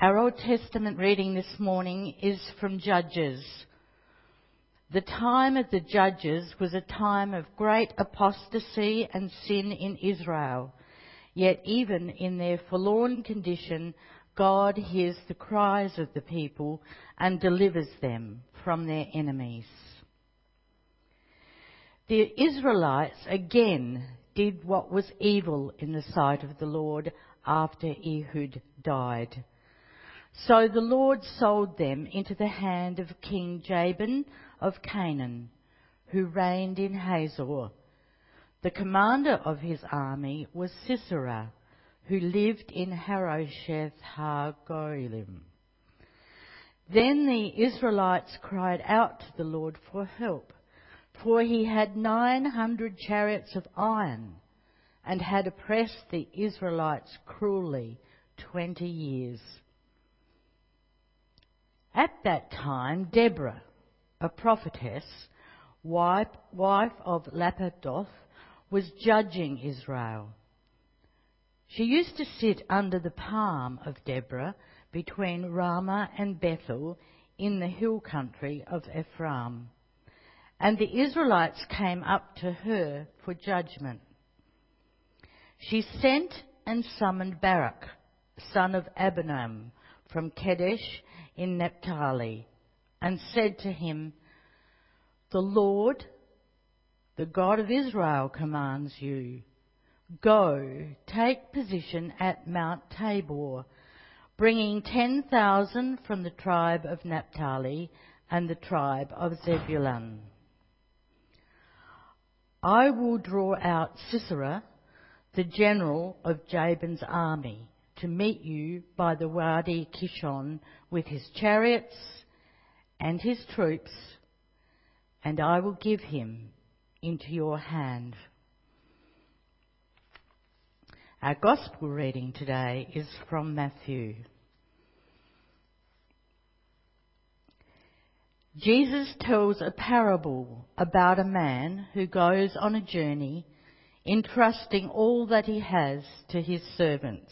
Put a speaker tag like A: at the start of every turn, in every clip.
A: Our Old Testament reading this morning is from Judges. The time of the Judges was a time of great apostasy and sin in Israel. Yet even in their forlorn condition, God hears the cries of the people and delivers them from their enemies. The Israelites again did what was evil in the sight of the Lord after Ehud died. So the Lord sold them into the hand of King Jabin of Canaan, who reigned in Hazor. The commander of his army was Sisera, who lived in Harosheth HaGoyim. Then the Israelites cried out to the Lord for help, for he had 900 chariots of iron and had oppressed the Israelites cruelly 20 years. At that time, Deborah, a prophetess, wife of Lapidoth, was judging Israel. She used to sit under the palm of Deborah between Ramah and Bethel in the hill country of Ephraim. And the Israelites came up to her for judgment. She sent and summoned Barak, son of Abinoam, from Kadesh in Naphtali, and said to him, "The Lord, the God of Israel, commands you, go, take position at Mount Tabor, bringing 10,000 from the tribe of Naphtali and the tribe of Zebulun. I will draw out Sisera, the general of Jabin's army, to meet you by the Wadi Kishon with his chariots and his troops, and I will give him into your hand." Our gospel reading today is from Matthew. Jesus tells a parable about a man who goes on a journey, entrusting all that he has to his servants.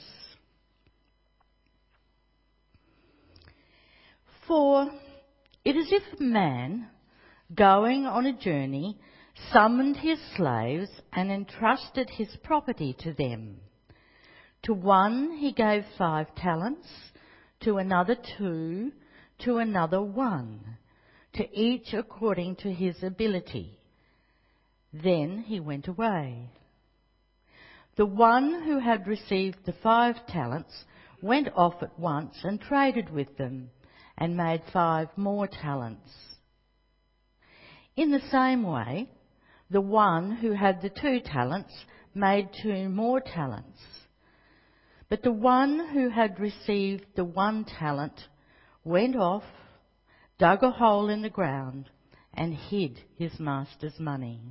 A: For it is if a man, going on a journey, summoned his slaves and entrusted his property to them. To one he gave 5 talents, to another 2, to another 1, to each according to his ability. Then he went away. The one who had received the 5 talents went off at once and traded with them, and made 5 more talents. In the same way, the one who had the 2 talents made 2 more talents. But the one who had received the 1 talent went off, dug a hole in the ground, and hid his master's money.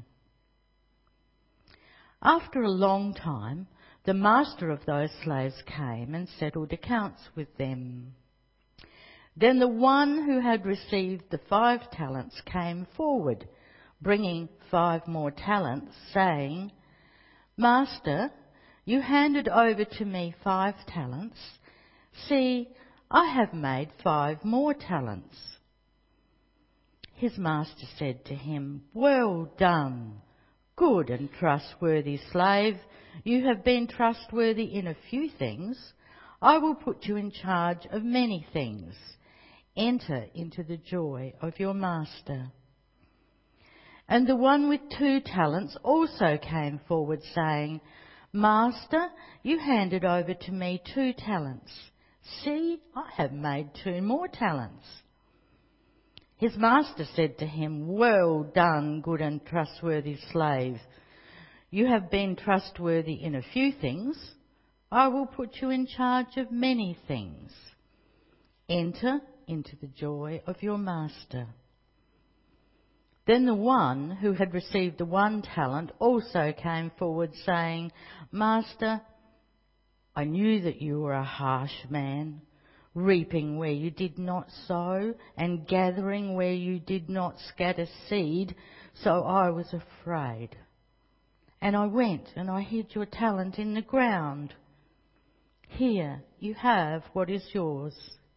A: After a long time, the master of those slaves came and settled accounts with them. Then the one who had received the 5 talents came forward, bringing 5 more talents, saying, "Master, you handed over to me 5 talents. See, I have made 5 more talents." His master said to him, "Well done, good and trustworthy slave. You have been trustworthy in a few things. I will put you in charge of many things. Enter into the joy of your master." And the one with 2 talents also came forward, saying, "Master, you handed over to me 2 talents. See, I have made 2 more talents." His master said to him, "Well done, good and trustworthy slave. You have been trustworthy in a few things. I will put you in charge of many things. Enter into the joy of your master." Then the one who had received the 1 talent also came forward, saying, "Master, I knew that you were a harsh man, reaping where you did not sow and gathering where you did not scatter seed, so I was afraid. And I went and I hid your talent in the ground. Here, you have what is yours."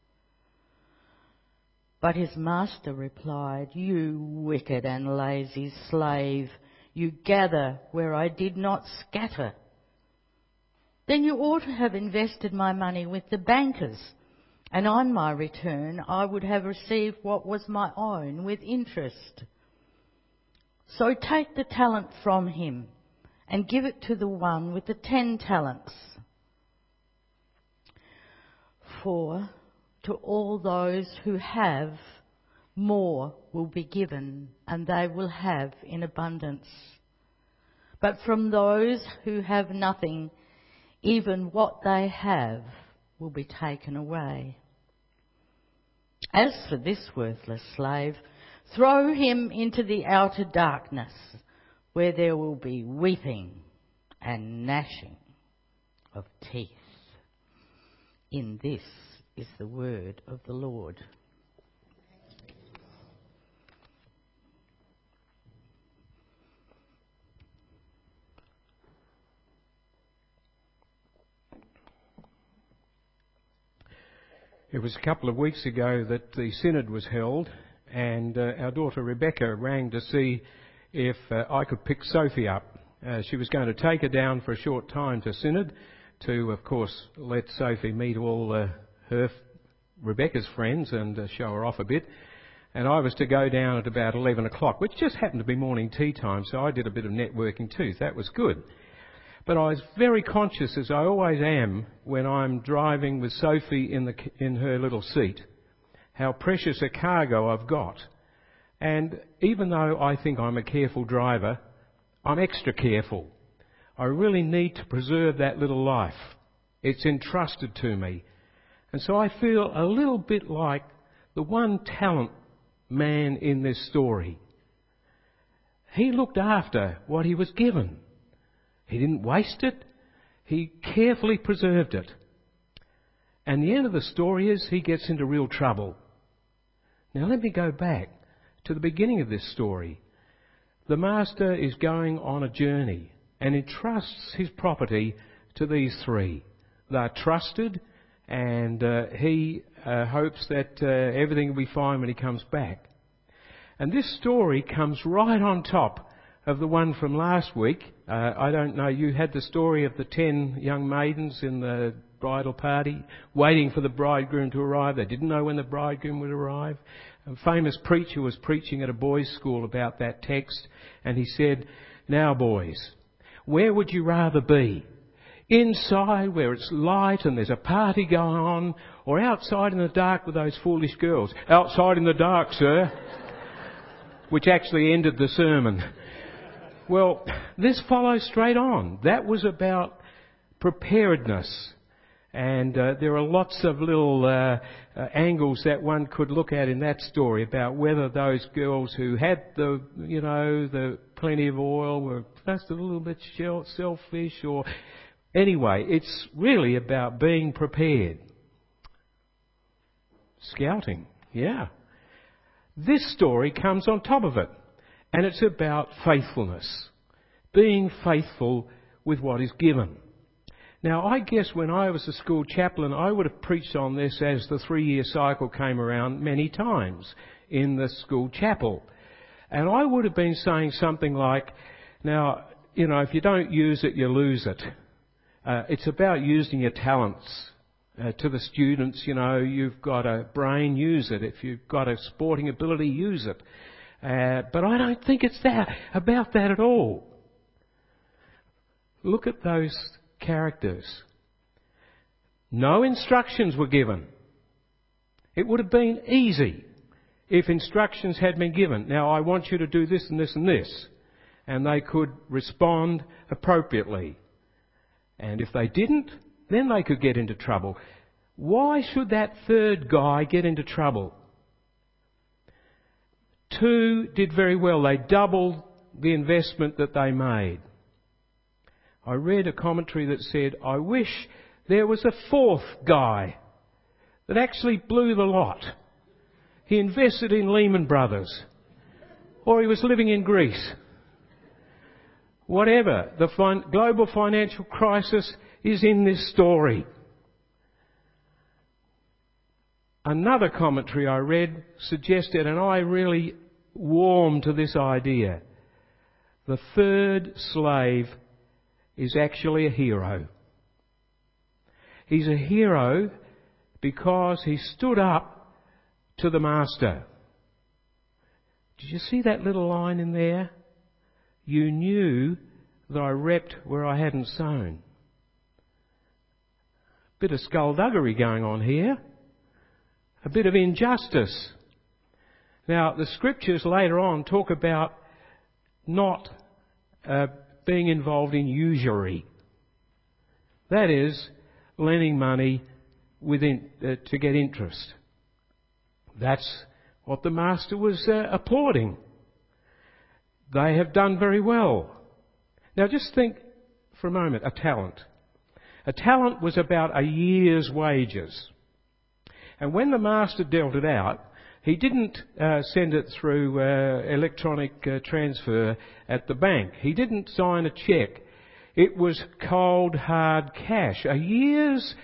A: But his master replied, "You wicked and lazy slave, you gather where I did not scatter. Then you ought to have invested my money with the bankers, and on my return I would have received what was my own with interest. So take the talent from him and give it to the one with the 10 talents. For to all those who have, more will be given, and they will have in abundance. But from those who have nothing, even what they have will be taken away. As for this worthless slave, throw him into the outer darkness, where there will be weeping and gnashing of teeth." In this is the word of the Lord.
B: It was a couple of weeks ago that the synod was held, and our daughter Rebecca rang to see if I could pick Sophie up. She was going to take her down for a short time to synod to, of course, let Sophie meet all Rebecca's friends and show her off a bit. And I was to go down at about 11 o'clock, which just happened to be morning tea time, so I did a bit of networking too. That was good. But I was very conscious, as I always am, when I'm driving with Sophie in her little seat, how precious a cargo I've got. And even though I think I'm a careful driver, I'm extra careful. I really need to preserve that little life. It's entrusted to me. And so I feel a little bit like the one talent man in this story. He looked after what he was given. He didn't waste it. He carefully preserved it. And the end of the story is he gets into real trouble. Now let me go back to the beginning of this story. The master is going on a journey and entrusts his property to these three. They're trusted, and he hopes that everything will be fine when he comes back. And this story comes right on top of the one from last week. I don't know, you had the story of the 10 young maidens in the bridal party waiting for the bridegroom to arrive. They didn't know when the bridegroom would arrive. A famous preacher was preaching at a boys' school about that text, and he said, "Now boys, where would you rather be? Inside where it's light and there's a party going on, or outside in the dark with those foolish girls?" "Outside in the dark, sir." Which actually ended the sermon. Well, this follows straight on. That was about preparedness. And there are lots of little angles that one could look at in that story about whether those girls who had the plenty of oil were just a little bit selfish, or anyway, it's really about being prepared. Scouting, yeah. This story comes on top of it, and it's about faithfulness, being faithful with what is given. Now, I guess when I was a school chaplain, I would have preached on this as the 3-year cycle came around many times in the school chapel. And I would have been saying something like, now, if you don't use it, you lose it. It's about using your talents. To the students, you've got a brain, use it. If you've got a sporting ability, use it. But I don't think it's about that at all. Look at those characters. No instructions were given. It would have been easy if instructions had been given. Now, I want you to do this and this and this. And they could respond appropriately. And if they didn't, then they could get into trouble. Why should that third guy get into trouble? 2 did very well. They doubled the investment that they made. I read a commentary that said, I wish there was a 4th guy that actually blew the lot. He invested in Lehman Brothers, or he was living in Greece. Whatever, the global financial crisis is in this story. Another commentary I read suggested, and I really warmed to this idea, the third slave is actually a hero. He's a hero because he stood up to the master. Did you see that little line in there? You knew that I reaped where I hadn't sown. Bit of skullduggery going on here. A bit of injustice. Now, the scriptures later on talk about not being involved in usury. That is, lending money to get interest. That's what the master was applauding. They have done very well. Now just think for a moment, a talent. A talent was about a year's wages. And when the master dealt it out, he didn't send it through electronic transfer at the bank. He didn't sign a cheque. It was cold, hard cash. A year's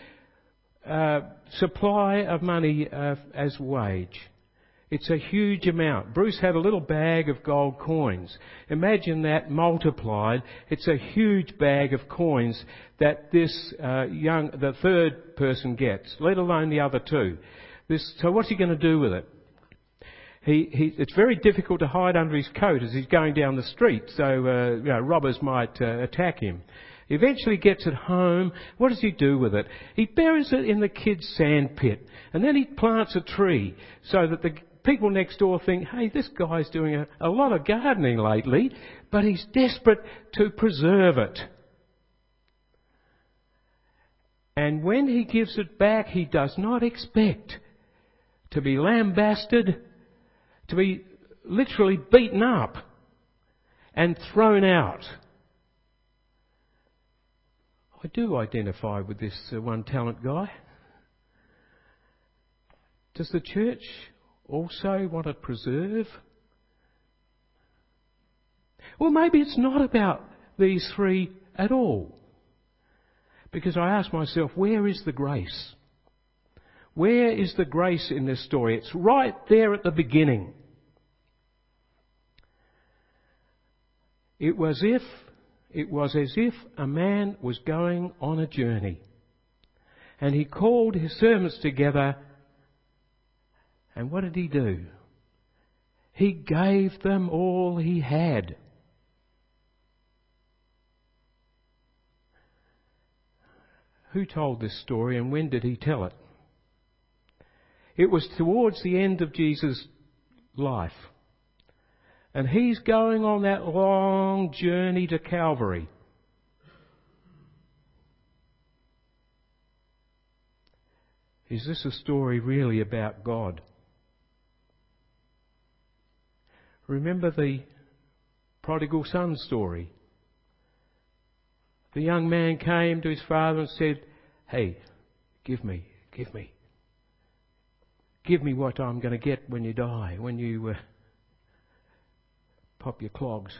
B: supply of money as wage. It's a huge amount. Bruce had a little bag of gold coins. Imagine that multiplied. It's a huge bag of coins that the third person gets, let alone the other two. So what's he going to do with it? It's very difficult to hide under his coat as he's going down the street, so robbers might attack him. He eventually gets it home. What does he do with it? He buries it in the kids' sand pit, and then he plants a tree so that the people next door think, hey, this guy's doing a lot of gardening lately, but he's desperate to preserve it. And when he gives it back, he does not expect to be lambasted, to be literally beaten up and thrown out. I do identify with this one talent guy. Does the church also want to preserve? Well, maybe it's not about these three at all. Because I ask myself, where is the grace? Where is the grace in this story? It's right there at the beginning. It was as if a man was going on a journey. And he called his servants together. And what did he do? He gave them all he had. Who told this story and when did he tell it? It was towards the end of Jesus' life. And he's going on that long journey to Calvary. Is this a story really about God? Remember the prodigal son story? The young man came to his father and said, hey, give me what I'm going to get when you die, when you pop your clogs.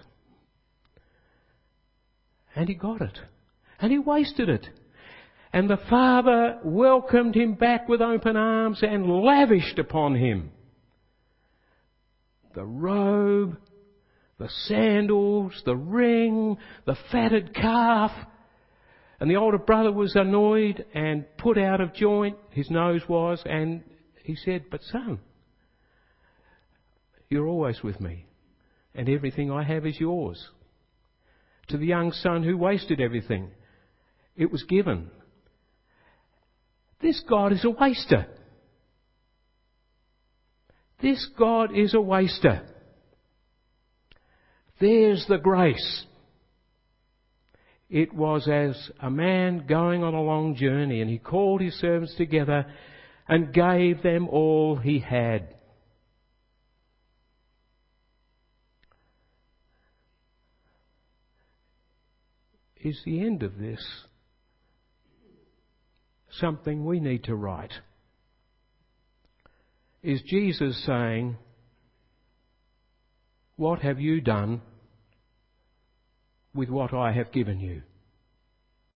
B: And he got it. And he wasted it. And the father welcomed him back with open arms and lavished upon him the robe, the sandals, the ring, the fatted calf. And the older brother was annoyed and put out of joint, his nose was, and he said, but son, you're always with me, and everything I have is yours. To the young son who wasted everything, it was given. This God is a waster. This God is a waster. There's the grace. It was as a man going on a long journey, and he called his servants together and gave them all he had. Is the end of this something we need to write? Is Jesus saying, what have you done with what I have given you?